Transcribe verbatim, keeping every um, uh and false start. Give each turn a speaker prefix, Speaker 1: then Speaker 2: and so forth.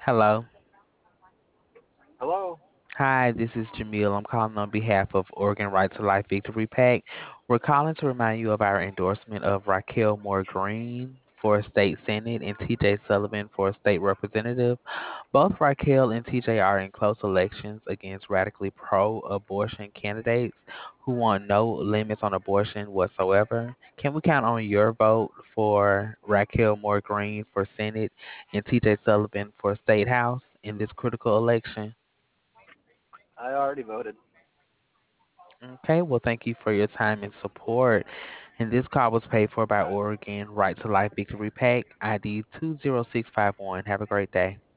Speaker 1: Hello.
Speaker 2: Hello.
Speaker 1: Hi, this is Jamil. I'm calling on behalf of Oregon Right to Life Victory PAC. We're calling to remind you of our endorsement of Raquel Moore Green for state senate and T J Sullivan for state representative. Both Raquel and T J are in close elections against radically pro abortion candidates who want no limits on abortion whatsoever. Can we count on your vote for Raquel Moore Green for Senate and T J Sullivan for State House in this critical election?
Speaker 2: I already voted.
Speaker 1: Okay, well, thank you for your time and support. And this call was paid for by Oregon Right to Life Victory PAC, I D two zero six five one. Have a great day.